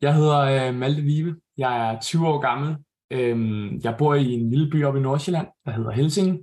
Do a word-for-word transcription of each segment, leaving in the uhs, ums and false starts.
Jeg hedder øh, Malte Vibe. Jeg er tyve år gammel. Øhm, jeg bor i en lille by oppe i Nordsjælland, der hedder Helsinge.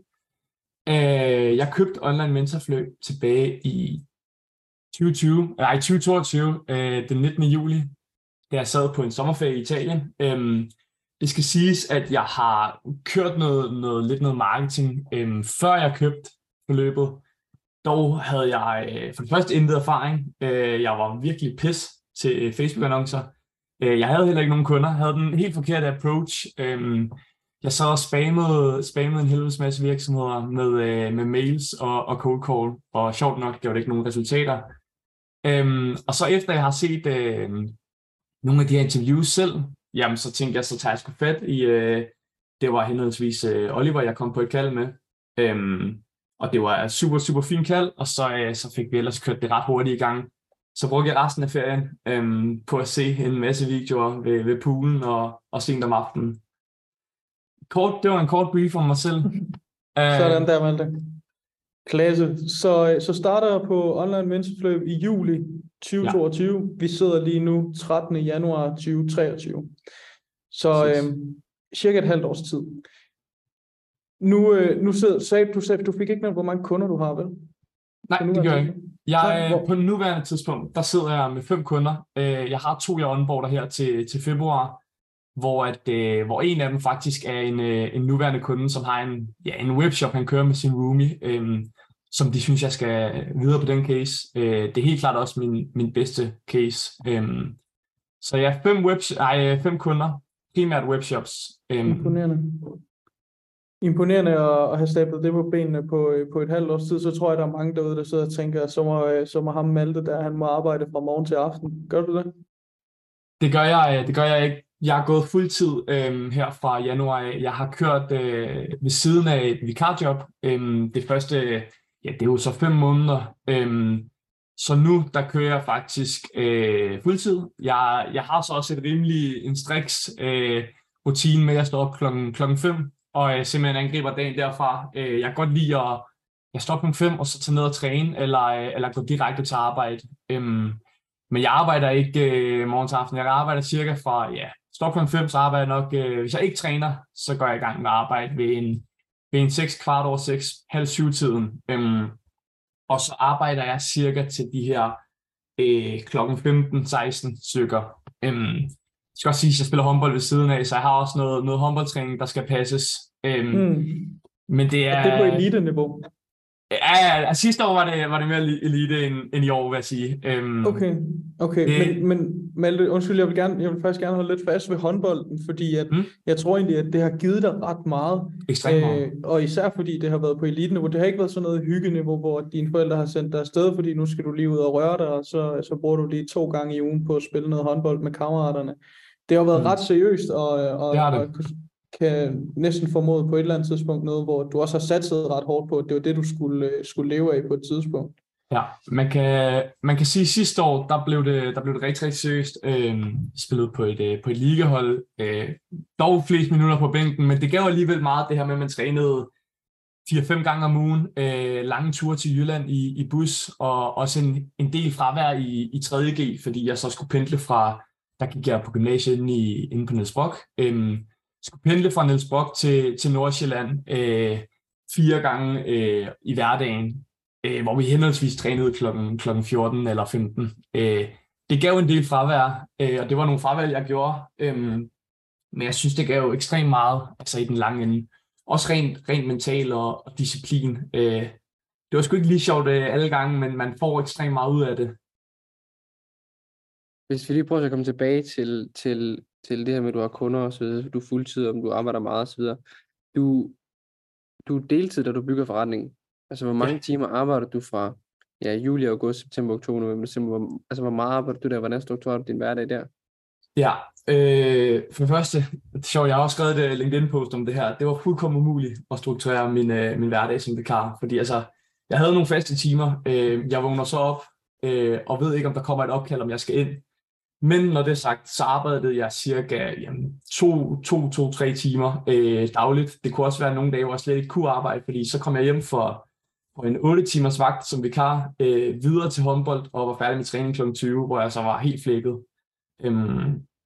Øh, jeg købte online mentorforløb tilbage i tyve tyve, nej, tyve toogtyve, øh, den nittende juli, da jeg sad på en sommerferie i Italien. Øhm, det skal siges, at jeg har kørt noget, noget lidt noget marketing, øhm, før jeg købte forløbet. Dog havde jeg øh, for det første intet erfaring. Øh, jeg var virkelig pis til Facebook-annoncer. Øh, jeg havde heller ikke nogen kunder. Jeg havde den helt forkerte approach. Øh, jeg så spammede, spammede en helvedes masse virksomheder med, øh, med mails og, og cold call, og sjovt nok gav det ikke nogen resultater. Øh, og så efter jeg har set øh, nogle af de her interviews selv, jamen så tænkte jeg, så tager jeg sgu fat i, øh, det var henholdsvis øh, Oliver, jeg kom på et kald med. Øh, Og det var et super, super fint kald, og så, øh, så fik vi ellers kørt det ret hurtigt i gang. Så brugte jeg resten af ferien øhm, på at se en masse videoer ved, ved poolen og, og sent om aftenen. Kort, det var en kort brief om mig selv. Sådan der, Malte. Klasse. Så, så starter jeg på online mentorforløb i juli tyve toogtyve. Ja. Vi sidder lige nu trettende januar tyve treogtyve. Så øhm, cirka et halvt års tid. Nu, øh, nu sidder, sagde du, sagde, du fik ikke nævnt, hvor mange kunder du har, vel? Nej, det gør jeg ikke. Jeg, øh, på nuværende tidspunkt, der sidder jeg med fem kunder. Jeg har to, jeg onboarder her til, til februar, hvor, at, øh, hvor en af dem faktisk er en, øh, en nuværende kunde, som har en, ja, en webshop, han kører med sin roomie, øh, som de synes, jeg skal videre på den case. Øh, det er helt klart også min, min bedste case. Øh, så jeg har fem, webs- ej, fem kunder, primært webshops. Øh, Imponerende. Imponerende at have stablet det på benene på, på et halvt års tid. Så tror jeg, der er mange derude, der sidder og tænker, så må, så må ham Malte der, han må arbejde fra morgen til aften. Gør du det? Det gør jeg, det gør jeg ikke. Jeg har gået fuldtid øh, her fra januar. Jeg har kørt øh, ved siden af et vikarjob. Øh, det første, ja, det er jo så fem måneder. Øh, så nu, der kører jeg faktisk øh, fuldtid. Jeg, jeg har så også et rimelig en striks øh, rutine med, at jeg står op klokken, klokken fem. Og jeg simpelthen angriber dagen derfra. Jeg kan godt lide at jeg står klokken fem, og så tage ned og træne, eller, eller gå direkte til arbejde. Men jeg arbejder ikke morgen til aften. Jeg arbejder cirka fra, ja, står klokken fem, så arbejder jeg nok, hvis jeg ikke træner, så går jeg i gang med arbejde ved en, ved en seks, kvart over seks, halv syv tiden. Og så arbejder jeg cirka til de her øh, klokken femten seksten stykker. Jeg skal også sige, at jeg spiller håndbold ved siden af, så jeg har også noget, noget håndboldtræning, der skal passes. Øhm, mm. Men det er... Er det på elite-niveau? Ja, ja, sidste år var det, var det mere elite end, end i år, vil jeg sige. Øhm, okay, okay. Det... Men, men Malte, undskyld, jeg vil, gerne, jeg vil faktisk gerne holde lidt fast ved håndbolden, fordi at, mm. jeg tror egentlig, at det har givet dig ret meget. Ekstremt meget. Øh, og især fordi det har været på elite-niveau. Det har ikke været sådan noget hyggeniveau, hvor dine forældre har sendt dig afsted, fordi nu skal du lige ud og røre dig, og så, så bruger du lige to gange i ugen på at spille noget håndbold med kammeraterne. Det har været mm. ret seriøst, og, og, det og kan næsten formode på et eller andet tidspunkt noget, hvor du også har satset ret hårdt på, at det var det, du skulle, skulle leve af på et tidspunkt. Ja, man kan, man kan sige, at sidste år, der blev det, der blev det rigtig, rigtig seriøst. Øh, spillet på et, på et ligahold. Øh, dog flest minutter på bænken, men det gav alligevel meget det her med, at man trænede fire fem gange om ugen, øh, lange ture til Jylland i, i bus, og også en, en del fravær i, i tredje G, fordi jeg så skulle pendle fra, der gik jeg på gymnasiet inde, i, inde på Niels Brock, øh, skulle pendle fra Niels Brock til, til Nordsjælland øh, fire gange øh, i hverdagen, øh, hvor vi henholdsvis trænede klokken, klokken fjorten eller femten. Øh, det gav en del fravær, øh, og det var nogle fravalg, jeg gjorde, øh, men jeg synes, det gav ekstremt meget, altså i den lange ende. Også rent, rent mental og, og disciplin. Øh, det var sgu ikke lige sjovt øh, alle gange, men man får ekstremt meget ud af det. Hvis vi lige prøver at komme tilbage til, til, til det her med, at du har kunder og så videre, du er fuldtid, om du arbejder meget og så videre. Du, du er deltid, da du bygger forretningen. Altså, hvor mange ja. timer arbejder du fra ja, juli, august, september, oktober, november, december? Altså, hvor meget arbejder du der? Hvordan strukturerer du din hverdag der? Ja, øh, for det første, det er sjovt, jeg har også skrevet et LinkedIn-post om det her. Det var fuldkommen umuligt at strukturere min, øh, min hverdag som vikar, fordi altså, jeg havde nogle faste timer. Øh, jeg vågner så op øh, og ved ikke, om der kommer et opkald, om jeg skal ind. Men når det er sagt, så arbejdede jeg cirka jamen, to, to, to, tre timer øh, dagligt. Det kunne også være nogle dage, hvor jeg slet ikke kunne arbejde, fordi så kom jeg hjem for, for en otte timers vagt som vikar, øh, videre til håndbold og var færdig med træning klokken tyve, hvor jeg så var helt flækket. Øhm,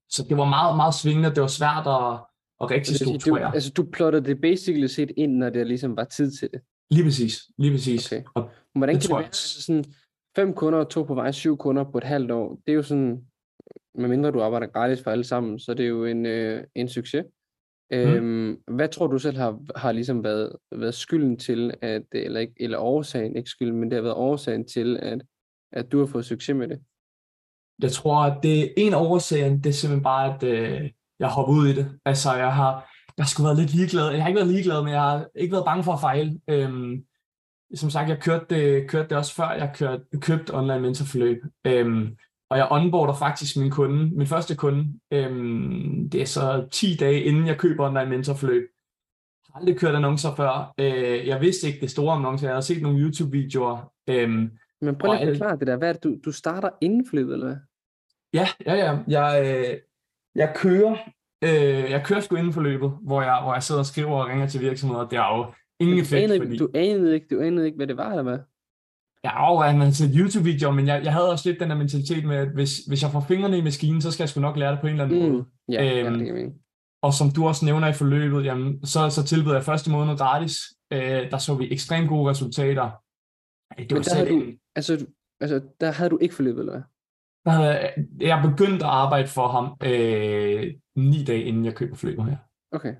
så det var meget, meget svingende, det var svært at, at rigtig Det vil sige, du, strukturere. altså du plottede det basically set ind, når det ligesom var tid til det. Lige præcis, lige præcis. Okay. Og Hvordan det kan tror det jeg være, også. altså sådan fem kunder, to på vej, syv kunder på et halvt år, det er jo sådan, medmindre du arbejder gratis for alle sammen, så det er jo en, øh, en succes. Mm. Øhm, hvad tror du selv har, har ligesom været, været skylden til, at, eller, ikke, eller årsagen, ikke skylden, men det har været årsagen til, at, at du har fået succes med det? Jeg tror, at det er en af årsagen, det er simpelthen bare, at øh, jeg hopper ud i det. Altså, jeg har, jeg har sgu været lidt ligeglad. Jeg har ikke været ligeglad, men jeg har ikke været bange for at fejle. Øhm, som sagt, jeg kørte det, kørte det også før, jeg kørte, købte online mentorforløb. Øhm, og jeg onboarder faktisk min kunde, min første kunde. Øhm, det er så ti dage, inden jeg køber online mentorforløb. Jeg har aldrig kørt annoncer før. Øh, jeg vidste ikke det store annoncer. Jeg havde set nogle YouTube-videoer. Øhm, Men prøv lige at og- forklare det der. Hvad er det, du, du starter inden forløbet, eller hvad? Ja, ja, ja. Jeg, øh, jeg kører, øh, jeg kører sgu inden for løbet, hvor jeg, hvor jeg sidder og skriver og ringer til virksomheder. Det har jo ingen Du effekt, anede, fordi du, anede ikke, du anede ikke, hvad det var, eller hvad? jeg har jo man set YouTube-videoer, men jeg, jeg havde også lidt den der mentalitet med, at hvis, hvis jeg får fingrene i maskinen, så skal jeg sgu nok lære det på en eller anden måde. Mm. Ja, ja, Øhm, det kan jeg mene. Og som du også nævner i forløbet, jamen, så, så tilbød jeg første måned gratis. Øh, der så vi ekstremt gode resultater. Øh, Det Men var der havde selv du, altså, du- altså, der havde du ikke forløbet, eller hvad? der havde, jeg begyndte at arbejde for ham øh, ni dage, inden jeg køber forløbet her. Okay.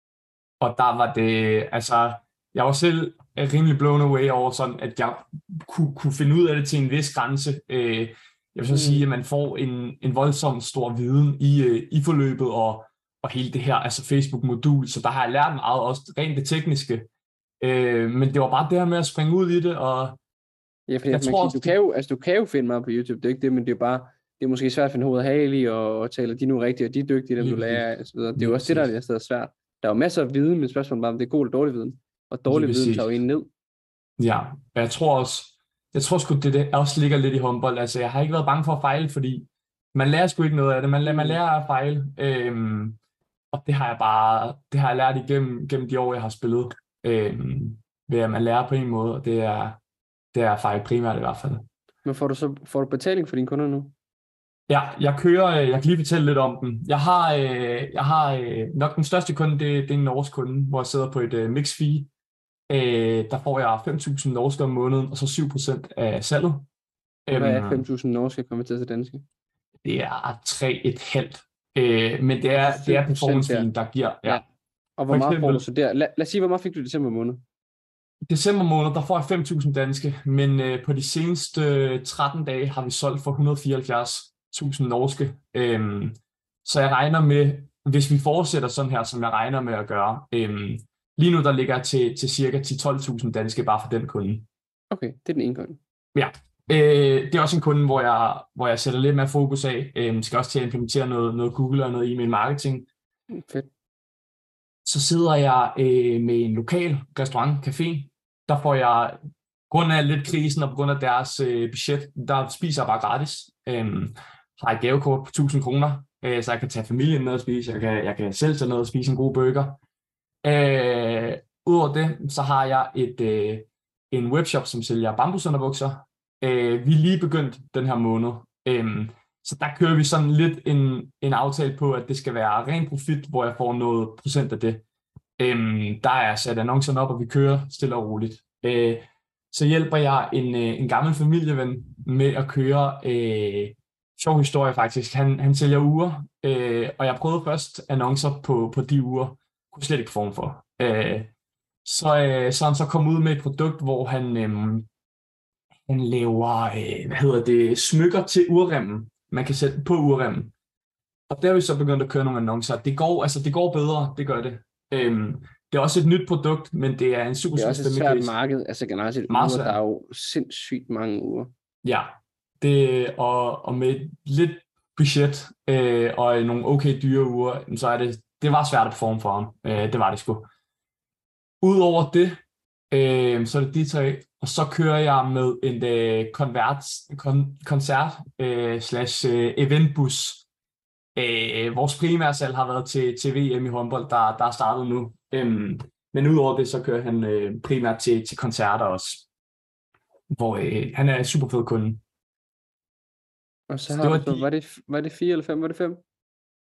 Og der var det, altså, jeg var selv rimelig blown away over sådan, at jeg kunne, kunne finde ud af det til en vis grænse. Øh, jeg vil så Mm. sige, at man får en, en voldsom stor viden i, øh, i forløbet og, og hele det her, altså Facebook-modul, så der har jeg lært meget, også rent det tekniske. Øh, men det var bare det her med at springe ud i det, og Ja, fordi Jeg man kan tror sige, også, du, det- kan jo, altså, du kan jo finde mig på YouTube, det er ikke det, men det er bare, det er måske svært at finde hoved og hale i, og, og tale, de er nu rigtige, og de er dygtige, dem Lige du lærer af, og så videre. Det er Lige jo også det, der præcis. er stadig svært. Der er jo masser af viden, men spørgsmålet er bare, om det er god eller dårlig viden. Og dårlig Lige viden præcis. tager jo en ned. ja, og jeg tror også, jeg tror sgu, det, det også ligger lidt i håndbold. Altså, jeg har ikke været bange for at fejle, fordi man lærer sgu ikke noget af det. Man, lærer- man lærer at fejle. Øhm, og det har jeg bare, det har jeg lært igennem gennem de år, jeg har spillet. Øhm, ved at man lærer på en måde, og det er, det er at fejle primært i hvert fald. Men får du så får du betaling for dine kunder nu? Ja, jeg kører, øh, jeg kan lige fortælle lidt om den. Jeg har, øh, jeg har øh, nok den største kunde, det, det er en norsk kunde, hvor jeg sidder på et øh, mix fee. Øh, der får jeg fem tusind norske om måneden, og så syv procent af salget. Hvad er Øhm, fem tusind norske konverteret til danske? Det er tre komma fem. Øh, men det er, det er syv procent performance der. feen, der giver. Ja. Ja. Og hvor For meget får eksempel- du så der? Lad, lad os sige, hvor meget fik du i december måned? December måned, der får jeg fem tusind danske, men øh, på de seneste tretten dage har vi solgt for et hundrede og fireoghalvfjerds tusind norske. Øhm, så jeg regner med, hvis vi fortsætter sådan her, som jeg regner med at gøre, øhm, lige nu der ligger jeg til, til cirka ti til tolv tusind danske bare for den kunde. Okay, det er den ene kunde. Øh, det er også en kunde, hvor jeg, hvor jeg sætter lidt mere fokus af. Øh, skal også til at implementere noget, noget Google og noget e-mail marketing. Mm, Fedt. Så sidder jeg øh, med en lokal restaurant, café. Der får jeg, grund af lidt krisen og på grund af deres øh, budget, der spiser jeg bare gratis. Øhm, har et gavekort på tusind kroner, øh, så jeg kan tage familien ned og spise. Jeg kan, jeg kan selv tage ned og spise en god burger. Øh, Udover det, så har jeg et, øh, en webshop, som sælger bambusunderbukser. Øh, vi er lige begyndt den her måned. Øhm, så der kører vi sådan lidt en, en aftale på, at det skal være ren profit, hvor jeg får noget procent af det. Øhm, der er sat annoncerne op, og vi kører stille og roligt. Øh, så hjælper jeg en, øh, en gammel familieven med at køre, øh, sjov historie faktisk, han, han sælger uger, øh, og jeg prøvede først annoncer på, på de uger, kunne slet ikke form for. Øh, så, øh, så han så kom ud med et produkt, hvor han, øh, han laver, øh, hvad hedder det, smykker til urremmen, man kan sætte på urremmen. Og der er vi så begyndt at køre nogle annoncer. Det går, altså det går bedre, det gør det. Øhm, det er også et nyt produkt, men det er en super, Det er super også et spændende svært case. marked. Altså generelt set, Meget uger, svært. der er jo sindssygt mange uger. Ja, det, og, og med lidt budget øh, og nogle okay dyre uger, så er det, det var svært at performe for ham. Øh, det var det sgu. Udover det, øh, så er det de tre, og så kører jeg med en øh, konvert, kon, koncert øh, slash øh, eventbus. Øh, vores primære salg har været til, til V M i håndbold, der, der er startet nu. Øhm, men udover det, så kører han øh, primært til, til koncerter også. Hvor øh, han er en super fed kunde. Og så Så har det du var så, de- var det, var det fire eller fem? Var det fem?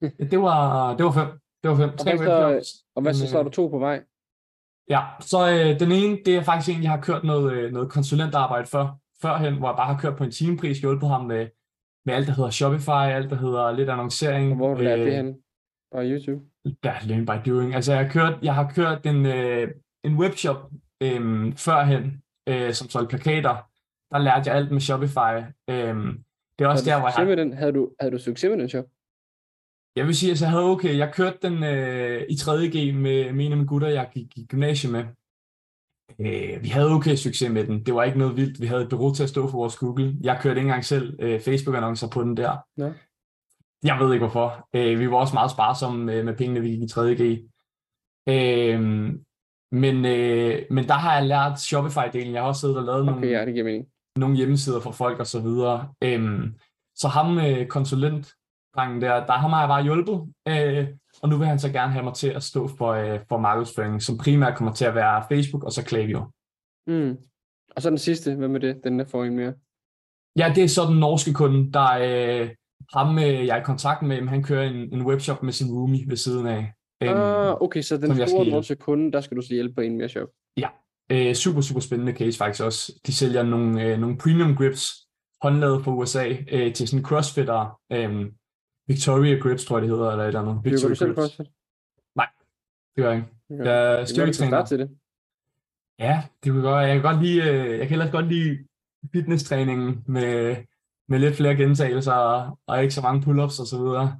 Det var, det var fem. Det var fem. Og Tre hvad så, webshops. og hvad En, så, så er øh, der to på vej? Ja, så øh, den ene, det er faktisk en, jeg har kørt noget, øh, noget konsulentarbejde for, førhen, hvor jeg bare har kørt på en timepris, hjulpet ham med, med alt, der hedder Shopify, alt, der hedder lidt Og annoncering. hvor har du lært det Øh, hen? På YouTube? ja, learn by doing. Altså, jeg har kørt, jeg har kørt en, øh, en webshop øh, førhen, øh, som solgte plakater. Der lærte jeg alt med Shopify. Øh, det er også Havde der, du hvor jeg succes har med den? Havde du, havde du succes med den shop? Jeg vil sige, at jeg havde okay. Jeg kørte den øh, i tredje G med, med en af mine gutter, jeg gik i gymnasiet med. Øh, vi havde okay succes med den. Det var ikke noget vildt. Vi havde et bureau til at stå for vores Google. Jeg kørte ikke engang selv øh, Facebook-annoncer på den der. Ja. Jeg ved ikke hvorfor. Øh, vi var også meget sparsomme med, med pengene, vi gik i tredje G. Øh, men, øh, men der har jeg lært Shopify-delen. Jeg har også siddet og lavet Okay, nogle, ja, det giver mening. nogle hjemmesider for folk og så videre. Øh, så ham øh, konsulent drengen der, der ham har jeg bare hjulpet, øh, og nu vil han så gerne have mig til at stå for, øh, for markedsføring, som primært kommer til at være Facebook og så Klaviyo. Mm. Og så den sidste, hvad med det? Den der får en mere. Ja, det er så den norske kunde, der øh, ham, øh, jeg er i kontakt med, han kører en, en webshop med sin roomie ved siden af. Øh, Ah, okay, så den som jeg skal store hjælpe. norske kunde, der skal du så hjælpe på en mere shop. Ja, øh, super, super spændende case faktisk også. De sælger nogle, øh, nogle premium grips, håndlavet fra U S A, øh, til sådan crossfitter, øh, Victoria Grips, tror jeg det hedder, eller et eller andet. Dyrker Victoria du selv Grips. CrossFit? Nej, det gør jeg ikke. Okay. Jeg er Det kan være, du skal styrketræner. starte til det. Ja, det kunne godt. Jeg kan godt lide, øh, jeg kan ellers godt lide fitnesstræningen med, med lidt flere gentagelser og, og ikke så mange pull-ups og så videre.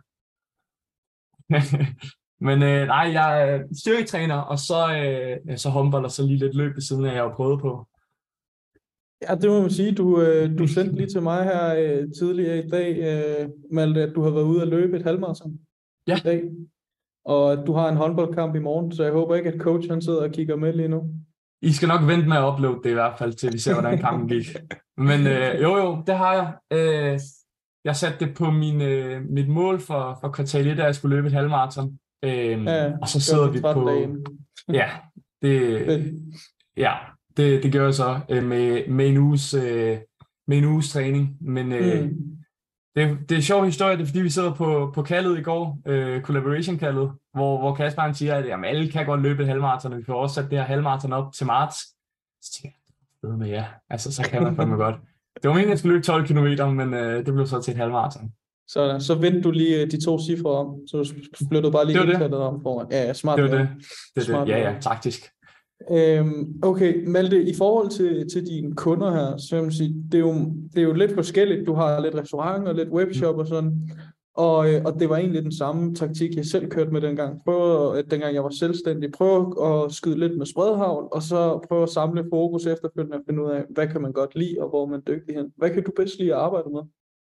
Men øh, nej, jeg er styrketræner, og så, øh, så håndbold og så lige lidt løb ved siden af, jeg har prøvet på. Ja, det må man sige. Du, øh, du sendte lige til mig her øh, tidligere i dag, øh, Malte, at du har været ude at løbe et halvmarathon Ja. i dag. Og at du har en håndboldkamp i morgen, så jeg håber ikke, at coach han sidder og kigger med lige nu. I skal nok vente med at uploade det i hvert fald, til vi ser, hvordan kampen gik. Men øh, jo jo, det har jeg. Øh, jeg satte det på min, øh, mit mål for, for kvartal et, at jeg skulle løbe et halvmarathon. Øh, Ja, og så sidder vi på... Dagen. Ja, det, ja, det, det gør jeg så øh, med, med, en uges, øh, med en uges træning. Men øh, Mm. det, det er en sjov historie, det er fordi vi sidder på, på kaldet i går, øh, collaboration-kaldet, hvor, hvor Kasper han siger, at jamen, alle kan godt løbe et halvmarathon, og vi får også sat det her halvmarathon op til marts. Så tænker jeg, ved med ja, altså så kan man fandme godt. Det var meningen, at jeg skulle løbe tolv kilometer, men øh, det blev så til et halvmarathon. Så, så vendte du lige de to cifre om, så flyttede du bare lige Det var det. indkaldet om foran. Ja, ja, smart. Det var lavet. det. Det, er Smart det. Ja, ja, lavet. taktisk. Øhm, okay, Malte, i forhold til, til dine kunder her, så vil man sige, det er, jo, det er jo lidt forskelligt. Du har lidt restaurant og lidt webshop og sådan. Og, øh, og det var egentlig den samme taktik, jeg selv kørte med dengang. Prøv at, dengang jeg var selvstændig, prøv at skyde lidt med spredhavl, og så prøv at samle fokus efterfølgende og finde ud af, hvad kan man godt lide, og hvor er man dygtig hen. Hvad kan du bedst lide at arbejde med?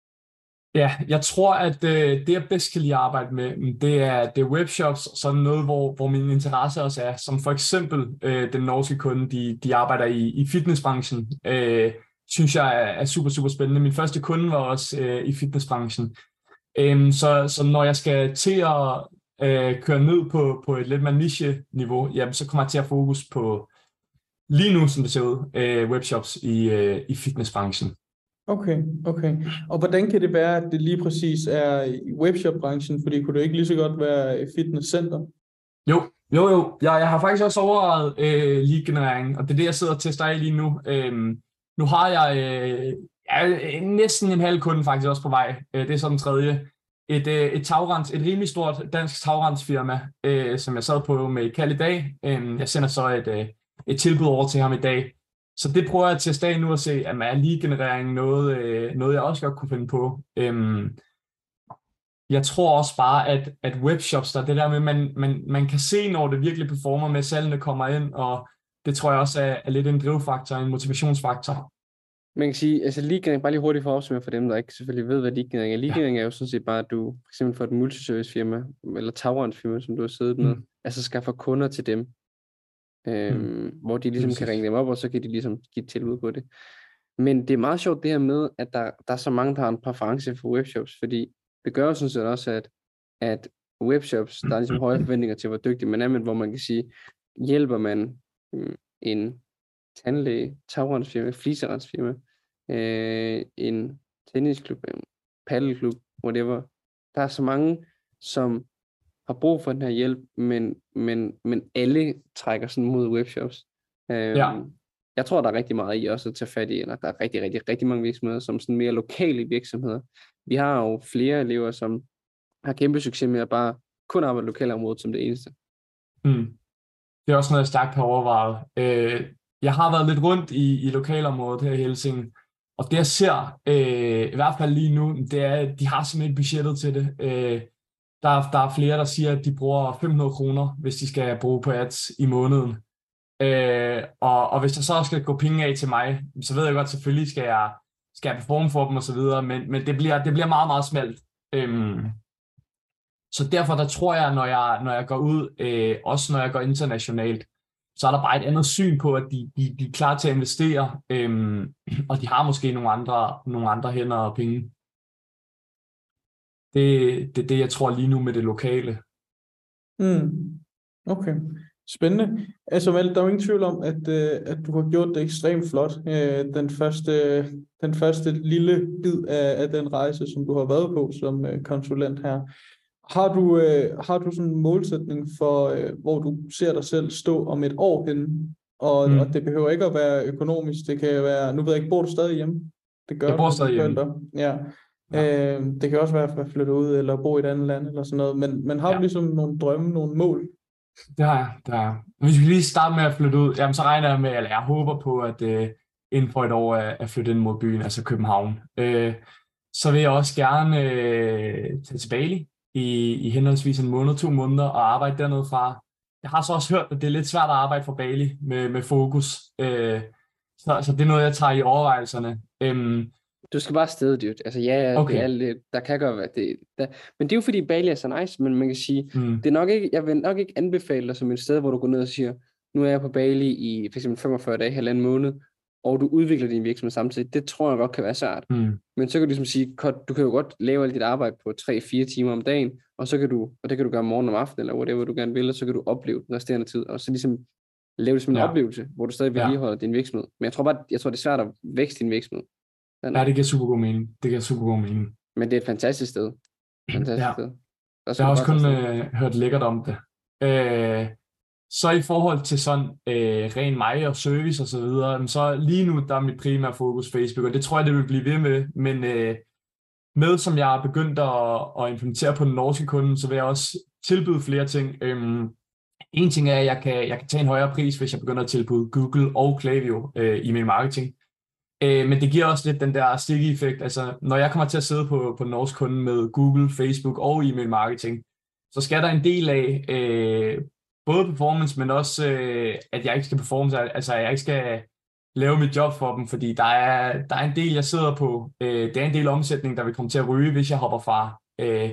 Ja, jeg tror, at øh, det, jeg bedst kan lide at arbejde med, det er, det er webshops, sådan noget, hvor, hvor min interesse også er, som for eksempel øh, den norske kunde, de, de arbejder i, i fitnessbranchen, øh, synes jeg er, er super, super spændende. Min første kunde var også øh, i fitnessbranchen. Øh, så, så når jeg skal til at øh, køre ned på, på et lidt mere niche-niveau, jamen, så kommer jeg til at fokus på, lige nu, som det ser ud, øh, webshops i, øh, i fitnessbranchen. Okay, okay. Og hvordan kan det være, at det lige præcis er i webshop-branchen? Fordi kunne det ikke lige så godt være et fitnesscenter? Jo, jo, jo. Jeg, jeg har faktisk også overvejet øh, lead-generering, og det er det, jeg sidder og tester af lige nu. Øhm, nu har jeg øh, ja, næsten en halv kunde faktisk også på vej. Øh, det er så den tredje. Et, øh, et tagrens, et rimelig stort dansk tagrensfirma, øh, som jeg sad på med Kald i dag. Øh, jeg sender så et, øh, et tilbud over til ham i dag. Så det prøver jeg til at teste nu at se, at er lead-generering noget, øh, noget, jeg også godt kunne finde på. Øhm, jeg tror også bare, at, at webshops, der det der med, man, man, man kan se, når det virkelig performer med, salgene kommer ind, og det tror jeg også er, er lidt en drivfaktor, en motivationsfaktor. Man kan sige, altså lead-generering, bare lige hurtigt for at opsummere for dem, der ikke selvfølgelig ved, hvad lead-generering er. Lead-generering er jo sådan set bare, at du for eksempel for et multiservice-firma, eller tagrensfirma, som du har siddet med, mm. altså skaffer kunder til dem. Øhm, mm. hvor de ligesom kan ringe dem op, og så kan de ligesom give et tilbud på det. Men det er meget sjovt det her med, at der, der er så mange, der har en præference for webshops, fordi det gør jo sådan set også, at, at webshops, der er ligesom høje forventninger til, hvor dygtig man er, men hvor man kan sige, hjælper man mm, en tandlæge, tagrensfirma, fliserensfirma, øh, en tennisklub, en paddelklub, whatever. Der er så mange, som har brug for den her hjælp, men, men, men alle trækker sådan mod webshops. Øhm, Ja. Jeg tror, der er rigtig meget i også at tage fat i, eller der er rigtig, rigtig, rigtig mange virksomheder, som sådan mere lokale virksomheder. Vi har jo flere elever, som har kæmpe succes med at bare kun arbejde lokalområdet som det eneste. Mm. Det er også noget, jeg stærkt har overvejet. Øh, jeg har været lidt rundt i, i lokalområdet her i Helsinge, og det jeg ser, øh, i hvert fald lige nu, det er, at de har simpelthen ikke budgettet til det. Øh, der, der er flere, der siger, at de bruger fem hundrede kroner, hvis de skal bruge på ads i måneden. Øh, og, og hvis der så skal gå penge af til mig, så ved jeg godt, selvfølgelig skal jeg, skal jeg performe for dem og så videre, men, men det, bliver, det bliver meget, meget smalt. Øhm, så derfor der tror jeg, når jeg, når jeg går ud, øh, også når jeg går internationalt, så er der bare et andet syn på, at de, de, de er klar til at investere, øhm, og de har måske nogle andre, nogle andre hænder og penge. Det, det er det, jeg tror lige nu med det lokale. Mm. Okay. Spændende. Altså, Malte, der er jo ingen tvivl om, at, øh, at du har gjort det ekstremt flot. Øh, den, første, den første lille bid af, af den rejse, som du har været på som øh, konsulent her. Har du, øh, har du sådan en målsætning for, øh, hvor du ser dig selv stå om et år henne? Og, mm. og det behøver ikke at være økonomisk. Det kan være, nu ved jeg ikke, bor du stadig hjemme? Det gør jeg bor du, stadig hjemme. Ja. Ja. Øh, det kan også være at flytte ud eller bo i et andet land eller sådan noget. Men, men har ja. du ligesom nogle drømme, nogle mål? Det har jeg, det har jeg. Hvis vi lige starter med at flytte ud, jamen så regner jeg med, eller jeg håber på, at øh, inden for et år at, at flytte ind mod byen, altså København. Øh, så vil jeg også gerne øh, tage til Bali i, i henholdsvis en måned, to måneder og arbejde dernede fra. Jeg har så også hørt, at det er lidt svært at arbejde fra Bali med, med fokus. Øh, så, så det er noget, jeg tager i overvejelserne. Øh, Du skal bare afsted, dude. Altså ja, okay. Det er lidt, der kan godt være det. Der, men det er jo fordi Bali er så nice, men man kan sige, mm. det er nok ikke, jeg vil nok ikke anbefale dig som et sted, hvor du går ned og siger, nu er jeg på Bali i for eksempel femogfyrre dage, halvanden måned, og du udvikler din virksomhed samtidig. Det tror jeg godt kan være svært. Mm. Men så kan du ligesom sige, du kan jo godt lave alt dit arbejde på tre til fire timer om dagen, og så kan du, og det kan du gøre morgen om aftenen, eller whatever du gerne vil, og så kan du opleve den resterende tid, og så ligesom lave det som en ja. oplevelse, hvor du stadig vedligeholder ja. din virksomhed. Men jeg tror bare, jeg tror det er svært at vækste din virksomhed. Ja, det giver super god mening. Det giver super god mening. Men det er et fantastisk sted. Fantastisk ja. sted. Jeg har også kun øh, hørt lækkert om det. Øh, så i forhold til sådan øh, ren mig og service og så videre, så lige nu der er mit primære fokus Facebook, og det tror jeg, det vil blive ved med. Men øh, med som jeg har begyndt at, at implementere på den norske kunde, så vil jeg også tilbyde flere ting. Øh, en ting er, at jeg kan, jeg kan tage en højere pris, hvis jeg begynder at tilbyde Google og Klaviyo øh, i min marketing. Men det giver også lidt den der sticky-effekt. Altså, når jeg kommer til at sidde på, på den norske kunde med Google, Facebook og e-mail marketing, så skal der en del af øh, både performance, men også, øh, at jeg ikke skal performe, altså at jeg ikke skal lave mit job for dem, fordi der er, der er en del, jeg sidder på. Øh, det er en del omsætning, der vil komme til at ryge, hvis jeg hopper fra. Øh,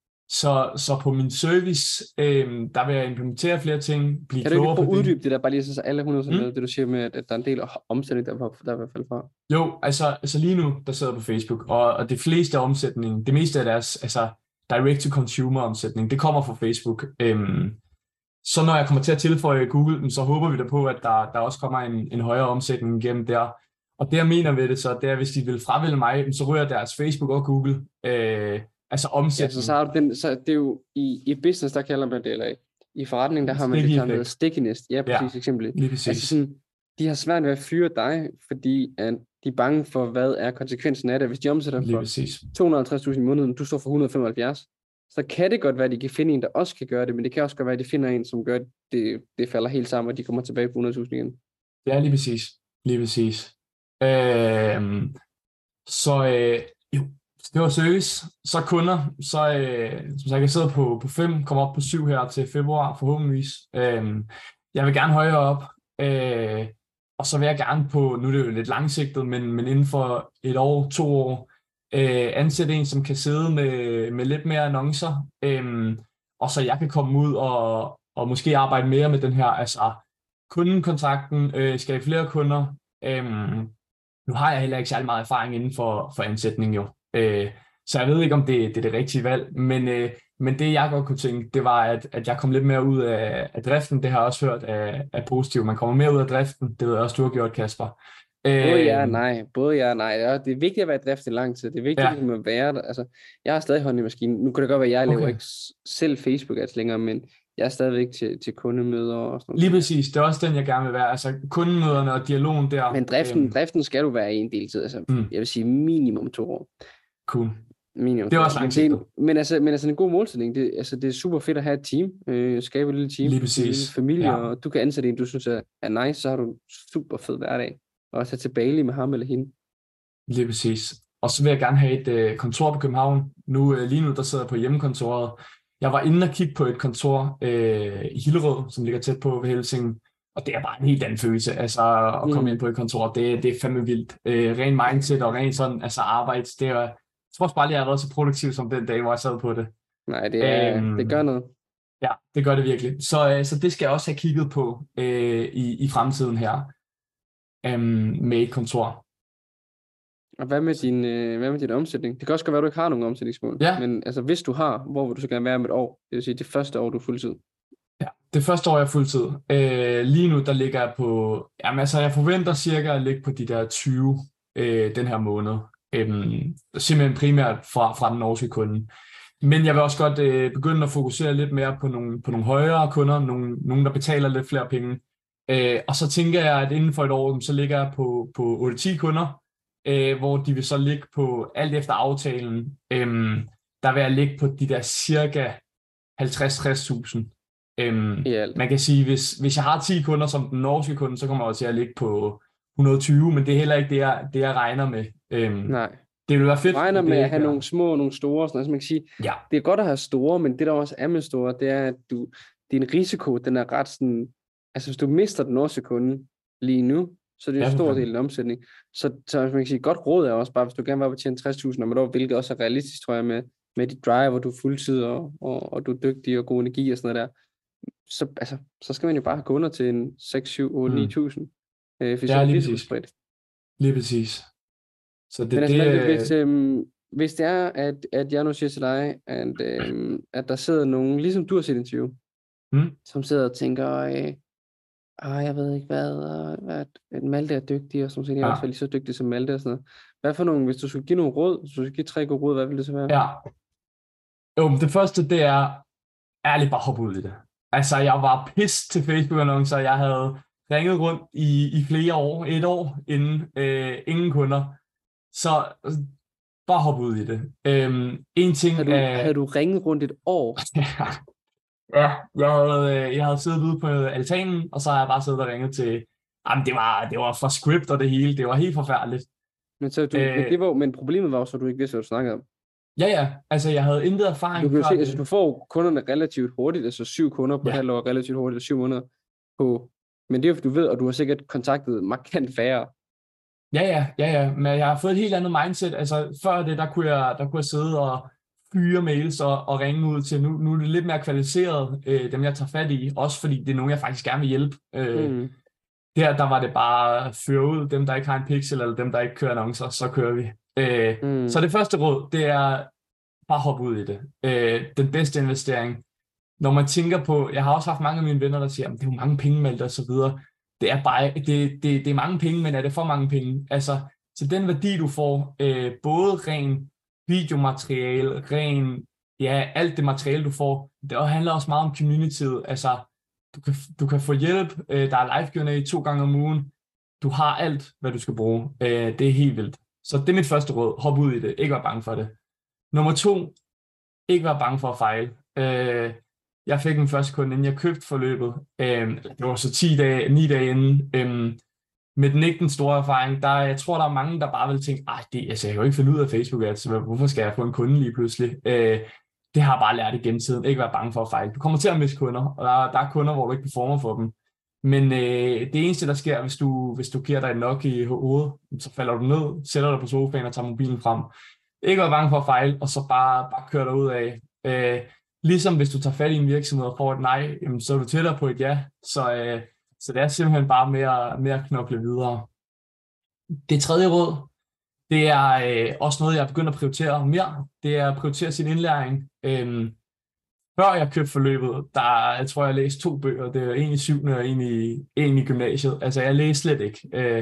så, så på min service, øh, der vil jeg implementere flere ting, blive klogere på det. Kan du ikke uddybe uddybe det der, bare lige så alle hundrede procent mm. det du siger med, at der er en del omsætning, der, der er i hvert fald fra? Jo, altså, altså lige nu, der sidder på Facebook, og, og det fleste af omsætningen, det meste af deres altså, direct-to-consumer omsætning, det kommer fra Facebook. Øhm, så når jeg kommer til at tilføje Google, så håber vi da på, at der, der også kommer en, en højere omsætning igennem der. Og det jeg mener ved det så, det er, hvis de vil fravælge mig, så rører deres Facebook og Google øh, altså omsætning. Ja, så, så, har du den, så det er jo i, i business, der kalder man det, eller i forretning, der har man det, der hedder stickiness. Ja, præcis, ja, eksempel. Lige præcis. Altså sådan, de har svært ved at fyre dig, fordi at de er bange for, hvad er konsekvensen af det. Hvis de omsætter for to hundrede og halvtreds tusind i måneden, du står for et hundrede og femoghalvfjerds, så kan det godt være, at de kan finde en, der også kan gøre det, men det kan også godt være, at de finder en, som gør, at det, det falder helt sammen, og de kommer tilbage på hundrede tusind igen. Ja, lige præcis. Lige præcis. Øh, så øh, jo, det var service. Så kunder, så øh, som sagt, jeg sidder på, på fem, kommer op på syv her til februar forhåbentligvis. Øh, jeg vil gerne højere op, øh, og så vil jeg gerne på, nu er det jo lidt langsigtet, men, men inden for et år, to år, øh, ansætte en, som kan sidde med, med lidt mere annoncer, øh, og så jeg kan komme ud og, og måske arbejde mere med den her, altså kundekontakten, øh, skabe flere kunder. Øh, nu har jeg heller ikke særlig meget erfaring inden for, for ansætning jo. Øh, så jeg ved ikke, om det, det er det rigtige valg, men, øh, men det jeg godt kunne tænke, det var, at, at jeg kom lidt mere ud af, af driften. Det har jeg også hørt af, af positivt. Man kommer mere ud af driften, det ved jeg også, du har gjort, Kasper. Både ja og Øh, nej. Både ja og nej. Ja, det er vigtigt at være i drift i lang tid. Det er vigtigt, ja, at man være der. Altså, jeg har stadig hånd i maskinen. Nu kan det godt være, at jeg laver okay. ikke s- selv Facebook ads længere, men jeg er stadigvæk til, til kundemøder og sådan Lige noget. præcis. Det er også den, jeg gerne vil være. Altså kundemøderne og dialogen der. Men driften, Øhm, driften skal du være i en del tid. Altså, mm, jeg vil sige minimum to år. cool. Minimum Det er to også år. Men, det er, langsigtet. en- men, altså, men altså en god målsætning. Det, altså, det er super fedt at have et team. Øh, skabe et lille team. Lige En lille præcis. familie. Ja, Og du kan ansætte en, du synes er, er nice. Så har du en super fed hverdag. Og tage til Bali med ham eller hende. lige præcis. Og så vil jeg gerne have et øh, kontor på København. Nu, øh, lige nu, der sidder jeg på hjemmekontoret. Jeg var inde og kigge på et kontor øh, i Hillerød, som ligger tæt på ved Helsing. Og det er bare en helt anden følelse, altså at komme Mm. ind på et kontor. Det, det er fandme vildt. Øh, ren mindset og ren sådan, altså arbejde. Det er, jeg tror også bare, at jeg har været så produktiv som den dag, hvor jeg sad på det. Nej, det, er, Øhm, det gør noget. Ja, det gør det virkelig. Så, øh, så det skal jeg også have kigget på øh, i, i fremtiden her øh, med et kontor. Og hvad med din, øh, hvad med din omsætning? Det kan også godt være, at du ikke har nogen omsætningsmål. Ja. Men altså, hvis du har, hvor vil du så gerne være om et år? Det vil sige, det første år, du er fuldtid. Ja, det første år jeg er fuldtid. Øh, lige nu der ligger jeg på, jamen altså jeg forventer cirka at ligge på de der tyve øh, den her måned. Øhm, simpelthen primært fra, fra den norske kunde. Men jeg vil også godt øh, begynde at fokusere lidt mere på nogle, på nogle højere kunder, nogle, nogle der betaler lidt flere penge. Øh, og så tænker jeg, at inden for et år, så ligger jeg på, på otte til ti kunder, øh, hvor de vil så ligge på, alt efter aftalen, øh, der vil jeg ligge på de der cirka halvtreds til tres tusind. Øhm, I alt. man kan sige, hvis, hvis jeg har ti kunder som den norske kunde, så kommer jeg til at ligge på hundrede og tyve, men det er heller ikke det, jeg, det, jeg regner med. Øhm, Nej. det vil være fedt. Du regner men det med er at ikke have der. nogle små og nogle store. Sådan noget, så man kan sige, Ja, det er godt at have store, men det der også er med store, det er, at du, din risiko, den er ret sådan, altså hvis du mister den norske kunde lige nu, så er det Ja, en for stor fanden. del af omsætning. Så, så man kan sige, godt råd er også bare, hvis du gerne vil op og tjene tres tusind om et år, hvilket også er realistisk, tror jeg, med, med dit drive, og du er fuldtid, og, og, og du er dygtig og god energi og sådan noget der. Så, altså, så skal man jo bare have kunder til en seks, syv, otte, Mm. ni tusind. Øh, for så Ja, er det lige risikospredt. lige præcis. Så det, Men altså, det, Malte, hvis, øhm, hvis det er, at, at jeg nu siger til dig, at, øhm, at der sidder nogen, ligesom du har set interview, mm, som sidder og tænker, øh, ah, jeg ved ikke hvad, og hvad, at Malte er dygtig, og som siger, jeg Ja. også er lige så dygtig som Malte og sådan noget. Hvad for nogle, hvis du skulle give nogle råd, hvis du skulle give tre gode råd, hvad ville det så være? ja. Jo, men det første, det er ærligt bare hoppe ud i det. Altså, jeg var pis til Facebook-annoncer. Jeg havde ringet rundt i, i flere år, et år inden, øh, ingen kunder. Så øh, bare hoppe ud i det. Øhm, en ting Havde du, er... havde du ringet rundt et år? Ja, jeg havde, øh, jeg havde siddet ude på altanen, og så har jeg bare siddet og ringet til... Jamen, det var, det var for script og det hele. Det var helt forfærdeligt. Men, så du, Øh. men, det var, men problemet var jo så, at du ikke vidste, hvad du snakkede om. Ja, ja. Altså, jeg havde intet erfaring Du kan jo før se, det. altså du får kunderne relativt hurtigt, altså syv kunder på Ja. ja. halvt år relativt hurtigt, eller syv måneder på, men det er jo, du ved, og du har sikkert kontaktet markant færre. Ja, ja, ja, ja. Men jeg har fået et helt andet mindset. Altså, før det, der kunne jeg, der kunne jeg sidde og fyre mails og, og ringe ud til. Nu, nu er det lidt mere kvalificeret, øh, dem jeg tager fat i. Også fordi det er nogen, jeg faktisk gerne vil hjælpe. Øh, Mm. Der, der var det bare føre ud. Dem, der ikke har en pixel, eller dem, der ikke kører annoncer, så kører vi. Øh, Mm. Så det første råd, det er bare hoppe ud i det. Øh, den bedste investering. Når man tænker på, jeg har også haft mange af mine venner, der siger, at det er jo mange penge, Malte, og så videre. Det er bare, det, det, det er mange penge, men er det for mange penge? Altså, til den værdi, du får, øh, både ren videomateriale, ren, ja, alt det materiale, du får, det handler også meget om communityet. Altså, du kan, du kan få hjælp, øh, der er live Q and A to gange om ugen. Du har alt, hvad du skal bruge. Øh, det er helt vildt. Så det er mit første råd. Hop ud i det. Ikke være bange for det. Nummer to, ikke være bange for at fejle. Øh, jeg fik min første kunde, inden jeg købte forløbet. Øh, det var så ti dage, ni dage inden. Øh, med den ikke den store erfaring, der, jeg tror, der er mange, der bare vil tænke, ej, det, altså, jeg kan jo ikke finde ud af Facebook ads, hvorfor skal jeg få en kunde lige pludselig? Øh, det har jeg bare lært igen tiden. Ikke være bange for at fejle. Du kommer til at miste kunder, og der, der er kunder, hvor du ikke performer for dem. Men øh, det eneste, der sker, hvis du, hvis du giver dig nok i hovedet, så falder du ned, sætter dig på sofaen og tager mobilen frem. Ikke være bange for at fejle, og så bare, bare køre dig ud af. Øh, ligesom hvis du tager fat i en virksomhed og får et nej, jamen, så er du tættere på et ja. Så, øh, så det er simpelthen bare med at, med at knokle videre. Det tredje råd, det er øh, også noget, jeg er begyndt at prioritere mere. Det er at prioritere sin indlæring. Øh, Før jeg købte forløbet, der jeg tror jeg læste to bøger. Det er en i syvende og en i, en i gymnasiet. Altså jeg læste slet ikke. Øh,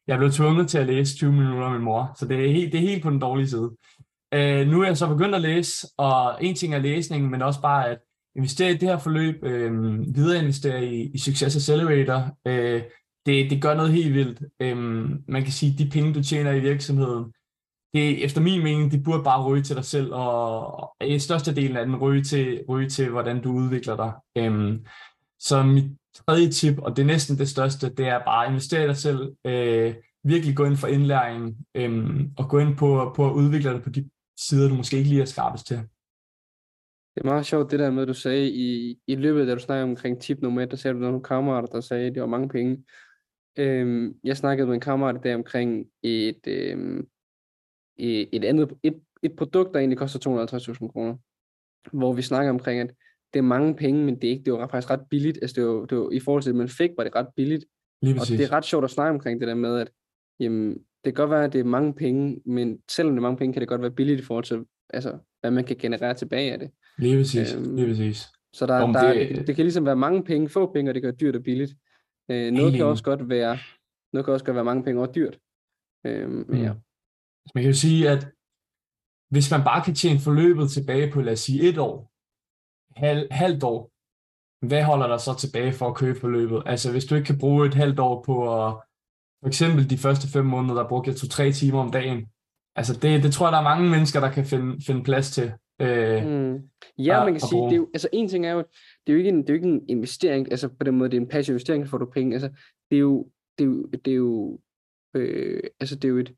jeg blev tvunget til at læse tyve minutter af min mor, så det er helt, det er helt på den dårlige side. Øh, nu er jeg så begyndt at læse, og en ting er læsningen, men også bare at investere i det her forløb, øh, videre investere i, i Success Accelerator, øh, det, det gør noget helt vildt. Øh, man kan sige, at de penge, du tjener i virksomheden, det, efter min mening, de burde bare ryge til dig selv, og, og i største delen af den ryge til, ryge til, hvordan du udvikler dig. Øh, så mit tredje tip, og det er næsten det største, det er bare at investere i dig selv, øh, virkelig gå ind for indlæring, øh, og gå ind på, på at udvikle dig på de sider, du måske ikke lige er skarpest til. Det er meget sjovt det der med, at du sagde i, i løbet, da du snakkede omkring tip nummer et, der sagde du nogle kammerater, der sagde, at det var mange penge. Øhm, jeg snakkede med en kammerat der omkring et, øhm, et, et andet et, et produkt, der egentlig koster to hundrede og halvtreds tusind kroner, hvor vi snakker omkring, at det er mange penge, men det er ikke, det var faktisk ret billigt. Altså det var, det var, i forhold til det, man fik, var det ret billigt. Og det er ret sjovt at snakke omkring det der med, at jamen, det kan godt være, at det er mange penge, men selvom det er mange penge, kan det godt være billigt i forhold til, altså, hvad man kan generere tilbage af det. Lige præcis, øhm, lige præcis. Så der, Om der, det... det, det kan ligesom være mange penge, få penge, og det gør dyrt og billigt. Øh, noget kan også godt være, noget kan også godt være mange penge og dyrt. Øh, men ja. Mm. Man kan jo sige, at hvis man bare kan tjene forløbet tilbage på, lad os sige, et år, halv, halvt år, hvad holder der så tilbage for at købe forløbet? Altså hvis du ikke kan bruge et halvt år på at, for eksempel de første fem måneder, der brugte jeg to-tre timer om dagen. Altså det, det tror jeg, der er mange mennesker, der kan finde, finde plads til. Øh, mm. Ja, man kan sige, det er jo, altså en ting er jo, det er jo ikke en, det er jo ikke en investering, altså på den måde, det er en passiv investering, så får du penge, altså det er jo, det er jo, det er jo, øh, altså det er jo et,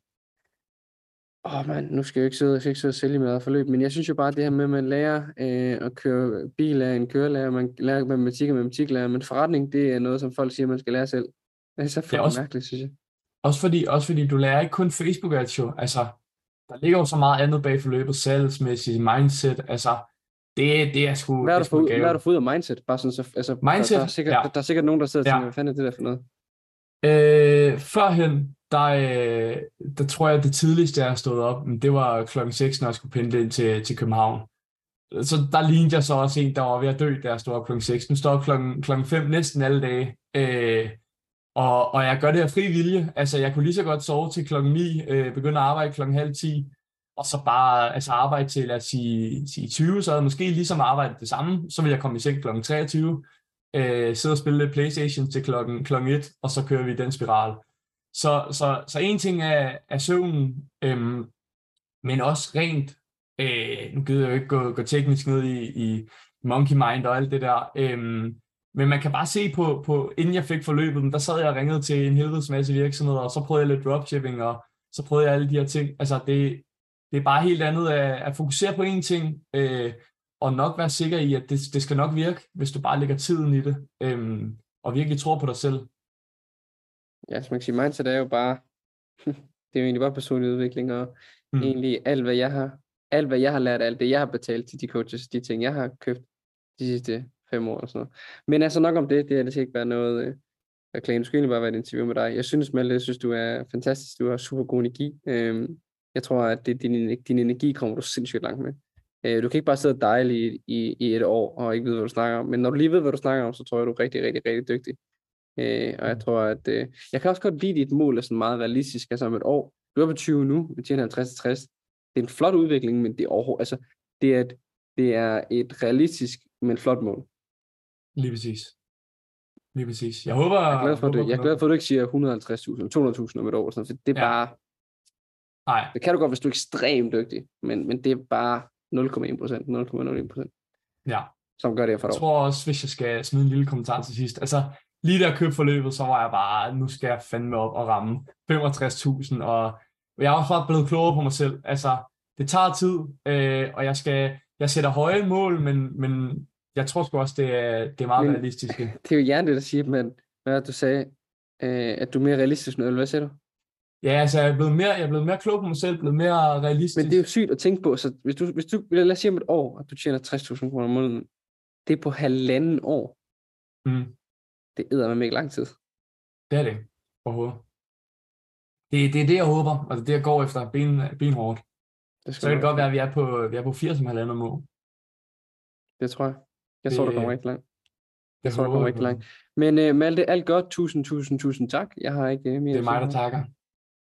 åh oh man, nu skal jeg ikke sidde, jeg skal ikke sidde og sælge med forløb, men jeg synes jo bare, at det her med, at man lærer øh, at køre bil af en kørelærer, man lærer matematik og matematiklærer, men forretning, det er noget, som folk siger, man skal lære selv. Det er så for også, mærkeligt, synes jeg. Også fordi, også fordi du lærer ikke kun Facebook ads jo, altså der ligger jo så meget andet bag forløbet, salgsmæssigt, mindset, altså det, det er sgu... Hvad er du fået ud af mindset? Bare sådan, så, altså, mindset, der, der, er sikkert, ja. der, der er sikkert nogen, der sidder og tænker, ja. hvad fanden er det der for noget? Øh, førhen, der, øh, der tror jeg, at det tidligste, jeg har stået op, det var klokken seks, når jeg skulle pendle ind til, til København. Så der lignede jeg så også en, der var ved at dø, da jeg stod op klokken seks. Nu står jeg klokken, klokken fem næsten alle dage, øh, og, og jeg gør det af fri vilje. Altså, jeg kunne lige så godt sove til klokken ni, øh, begynde at arbejde klokken halv ti, og så bare altså arbejde til, lad os sige, sige tyve, så havde jeg måske ligesom arbejdet det samme. Så vil jeg komme i seng klokken treogtyve, øh, sidde og spille lidt PlayStation til klokken, klokken et, og så kører vi den spiral. Så, så, så en ting er, er søvnen, øhm, men også rent, øh, nu gider jeg jo ikke gå, gå teknisk ned i, i monkey mind og alt det der, øhm, men man kan bare se på, på, inden jeg fik forløbet, der sad jeg og ringede til en helvedes masse virksomheder, og så prøvede jeg lidt dropshipping, og så prøvede jeg alle de her ting. Altså det, det er bare helt andet at, at fokusere på én ting, øh, og nok være sikker i, at det, det skal nok virke, hvis du bare lægger tiden i det, øh, og virkelig tror på dig selv. Ja, som man kan sige, mindset er jo bare, det er jo egentlig bare personlig udvikling, og mm. egentlig alt, hvad jeg har, alt, hvad jeg har lært, alt det, jeg har betalt til de coaches, de ting, jeg har købt de sidste fem år og sådan noget. Men altså nok om det, det er det skal ikke være noget, øh, reklame. Det skulle egentlig bare være et interview med dig. Jeg synes, Malte, jeg synes, du er fantastisk, du har super god energi. Øhm, jeg tror, at det, din, din energi kommer du sindssygt langt med. Øh, du kan ikke bare sidde og dejle i, i, i et år, og ikke vide, hvad du snakker om, men når du lige ved, hvad du snakker om, så tror jeg, du er rigtig, rigtig, rigtig dygtig. Øh, og jeg tror, at øh, jeg kan også godt lide, at dit mål er sådan meget realistisk, altså om et år. Du er på tyve nu, du tjener halvtreds til tres. Det er en flot udvikling, men det er overhovedet, altså, det er et, det er et realistisk, men flot mål. Lige præcis. Lige præcis. Jeg håber... Jeg er glad for, håber, det. Jeg er glad for at du ikke siger et hundrede og halvtreds tusind, to hundrede tusind om et år, sådan, for det er ja. bare... Nej. Det kan du godt, hvis du er ekstremt dygtig, men, men det er bare nul komma en procent, nul komma nul en procent. Ja. Som gør det for dig. Jeg tror også, hvis jeg skal smide en lille kommentar til sidst, altså lige da jeg købte forløbet, så var jeg bare, nu skal jeg fandme op og ramme femogtres tusind, og jeg er også bare blevet klogere på mig selv. Altså, det tager tid, øh, og jeg skal, jeg sætter høje mål, men, men jeg tror sgu også, det er, det er meget men, realistisk. Det er jo hjernen, der siger, men hvad du sagde, øh, at du er mere realistisk nu, eller hvad siger du? Ja, altså, jeg er blevet mere, jeg er blevet mere klog på mig selv, blevet mere realistisk. Men det er jo sygt at tænke på, så hvis du, hvis du lad os sige om et år, at du tjener tres tusind kroner om måneden, det er på halvanden år. Mm. Det æder med ikke lang tid. Det er det, overhovedet. Det, det er det, jeg håber, og det er det, jeg går efter, ben, benhårdt. Det så kan det godt være, at vi er på, vi er på firs som halvandet mål. Det tror jeg. Jeg det, tror, du kommer rigtig langt. Jeg det tror, du kommer rigtig langt. Men uh, Malte, alt godt. Tusind, tusind, tusind tak. Jeg har ikke uh, mere. Det er mig, der takker.